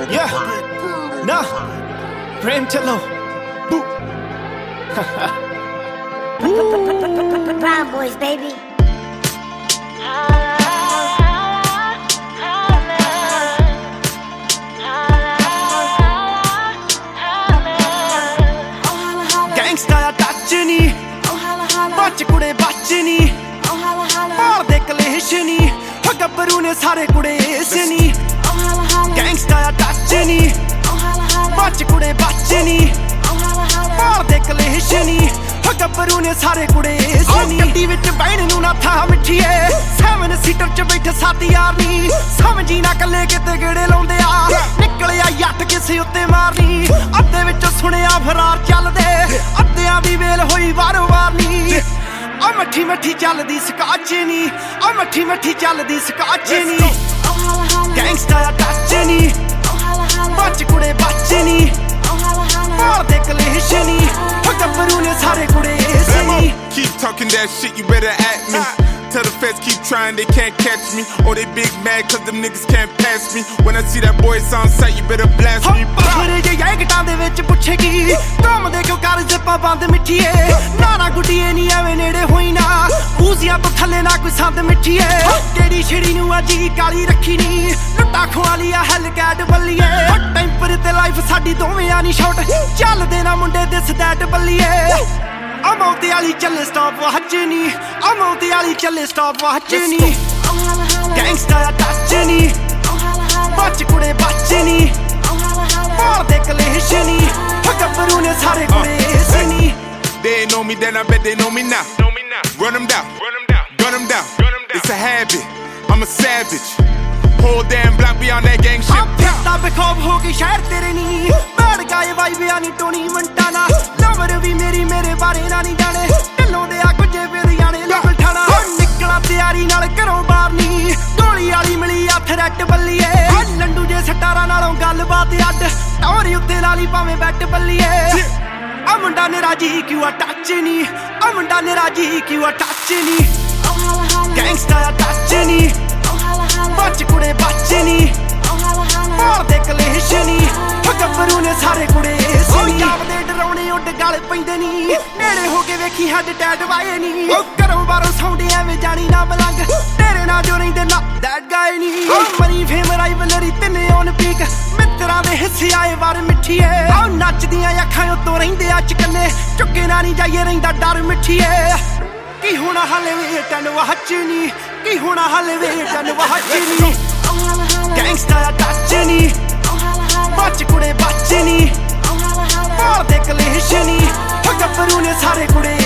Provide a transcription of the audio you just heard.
Yeah, nah, Prem Chalo. Boo. Brown boys, baby. Gangsta touch ni, bach kude bach ni, maar de kalesh ni, ho gabru ne sare kude es ni. Gangsta touch ni, bach kude bach ni, maar de kalesh ni, ho gabru ne sare kude es ni. Gatti vich bain nu na tha mithiye, 7 seater ch baithe sat yaar ni, samjhi na kalle kitte gede launde a, nikliya yat ਕਿਸੇ ਉੱਤੇ ਮਾਰਨੀ, ਅੱਧੇ ਵਿੱਚ ਸੁਣਿਆ ਫਰਾਰ ਚੱਲਦੇ, ਅੱਧਿਆਂ ਦੀ ਵੇਲ ਹੋਈ ਵਾਰੋ ਵਾਰ ਨੀ। ਆ ਮੱਠੀ ਮੱਠੀ ਚੱਲਦੀ ਸਕਾਚ ਨੀ, ਆ ਮੱਠੀ ਮੱਠੀ ਚੱਲਦੀ ਸਕਾਚ ਨੀ। ਗੈਂਗਸਟਾ ਟੱਚ ਨੀ, ਬੱਚ ਕੁੜੇ ਬੱਚ ਨੀ, ਮਾਰਦੇ ਕਲੇਸ਼ ਨੀ, ਹੋ ਗੱਭਰੂ ਨੇ ਸਾਰੇ ਕੁੜੇ ਇਸ ਨੀ। Keep talking that shit, you better at me. Tell the feds keep trying, they can't catch me. Oh, they big mad cause them niggas can't pass me. When I see that boy, it's on sight, you better blast me. ਪਾਖਰੇ ਜੇ ਯੈਗਟਾਂ ਦੇ ਵਿੱਚ ਪੁੱਛੇਗੀ, ਘੁੰਮਦੇ ਕਿਉਂ ਕਰ ਜ਼ਿੱਪਾਂ ਬੰਦ ਮਿੱਠੀਏ, ਨਾਰਾ ਗੁੱਡੀਏ ਨੀ ਐਵੇਂ ਨੇੜੇ ਹੋਈ ਨਾ, ਊਜ਼ੀਆਂ ਤੋਂ ਥੱਲੇ ਨਾ ਕੋਈ ਸੰਦ ਮਿੱਠੀਏ। ਕਿਹੜੀ ਛਿੜੀ ਨੂੰ ਅਜੀ ਕਾਲੀ ਰੱਖੀ ਨੀ, ਲੁੱਟਾ ਖਵਾਲੀ ਆ ਹੈਲ ਕੈਟ ਬੱਲੀਏ। ਟੈਂਪਰ ਤੇ ਲਾਈਫ ਸਾਡੀ ਦੋਵੇਂ ਨੀ ਸ਼ਾਟ, ਚੱਲਦੇ ਨਾ ਮੁੰਡੇ ਦਿਸ ਦੈਟ ਬੱਲੀਏ। ਅਮੌਂਤੇ ਵਾਲੀ ਚੱਲੇ ਸਟਾਪ ਵਾਚ ਨੀ, ਅਮੌਂਤੇ ਵਾਲੀ ਚੱਲੇ ਸਟਾਪ ਵਾਚ ਨੀ। ਗੈਂਗਸਟਾ ਟੱਚ ਨੀ, ਬੱਚ ਕੁੜੇ ਬੱਚ ਨੀ, ਮਾਰਦੇ ਕਲੇਸ਼ ਨੀ, ਹੋ ਗੱਭਰੂ ਨੇ ਸਾਰੇ ਕੁੜੇ ਇਸ ਨੀ। They ain't know me then, I bet they know me now. Run them down, gun them down. It's a habit, I'm a savage. Whole damn block beyond that gang shit. ਫਿਰਦਾ ਬੇਖੌਫ ਹੋ ਗਈ ਸ਼ਹਿਰ ਤੇਰੇ ਨੀ, ਬੈਠ ਗਏ ਵਾਈਬਿਆ ਨੀ ਟੋਨੀ ਮੰਟਾਨਾ। ਲਵਰ ਵੀ ਮੇਰੀ ਮੇਰੇ ਬਾਰੇ ਨਾ ਨੀ ਜਾਣੇ, ਢਿੱਲੋਂ ਦੇ ਆ ਕੁਝੇ ਫਿਰ ਜਾਣੇ ਲੋਕ ਠਾਣਾ। ਨਿਕਲਾ ਤਿਆਰੀ ਨਾਲ ਘਰੋਂ ਬਾਹਰ ਨੀ, ਗੋਲੀ ਵਾਲੀ ਮਿਲੀ ਆ ਥਰੈਟ ਬੱਲੀਏ। ਲੰਡੂ ਜੇ ਸਟਾਰਾਂ ਨਾਲੋਂ ਗੱਲਬਾਤ ਅੱਡ, ਟੌਰੀ ਉੱਤੇ ਲਾ ਲਈ ਭਾਵੇਂ ਬੈਟ ਬੱਲੀਏ। ਆ ਮੁੰਡਾ ਨੇ ਰਾਜੀ ਕਿਉਂ ਆ ਟੱਚ ਨੀ, ਆ ਮੁੰਡਾ ਨੇ ਰਾਜੀ ਕਿਉਂ ਆ ਟੱਚ ਨੀ। ਗੈਂਗਸਟਾ ਟੱਚ ਨੀ, ਬੱਚ ਕੁੜੇ ਬੱਚ ਨੀ, ਮਾਰਦੇ ਕਲੇਸ਼ ਨੀ, ਹੋ ਗੱਭਰੂ ਨੇ ਸਾਰੇ ਕੁੜੇ ਇਸ ਨੀ। ਜਾਪਦੇ ਡਰਾਉਣੇ ਉੱਡ ਗਲ ਪੈਂਦੇ ਨੀ, ਨੇੜੇ ਹੋ ਕੇ ਵੇਖੀ ਹੱਡ ਟੈਟ ਵਾਏ ਨੀ। ਘਰੋਂ ਬਾਹਰੋਂ ਸੌਂਦੇ ਐਵੇਂ ਜਾਣੀ ਨਾ ਮਲੰਗ, ਤੇਰੇ ਨਾਲ ਜੋ ਰਹਿੰਦੇ ਨਾ ਦੈਟ ਗਾਏ ਨੀ। ਮਨੀ ਫੇਮ ਰਾਈਵਲਰੀ ਤਿੰਨੇ ਔਨ ਪੀਕ, ਮਿੱਤਰਾਂ ਦੇ ਹਿੱਸੇ ਆਏ ਵਾਰ ਮਿੱਠੀਏ। ਆਹ ਨੱਚਦੀਆਂ ਅੱਖਾਂ ਉੱਤੋਂ ਰਹਿੰਦੇ ਆ ਚਕੰਨੇ, ਚੁੱਕੇ ਨਾ ਨੀ ਜਾਈਏ ਰਹਿੰਦਾ ਡਰ ਮਿੱਠੀਏ। ਕੀ ਹੋਣਾ ਹਾਲੇ ਵੇਟਨ ਵਾਚ ਨੀ, ਕੀ ਹੋਣਾ ਹਾਲੇ ਵੇਟਨ ਵਾਚ ਨੀ। ਗੈਂਗਸਟਾ ਟੱਚ ਨੀ, ਬੱਚ ਕੁੜੇ ਬੱਚ ਨੀ, ਮਾਰਦੇ ਕਲੇਸ਼ ਨੀ, ਹੋ ਗੱਭਰੂ ਨੇ ਸਾਰੇ ਕੁੜੇ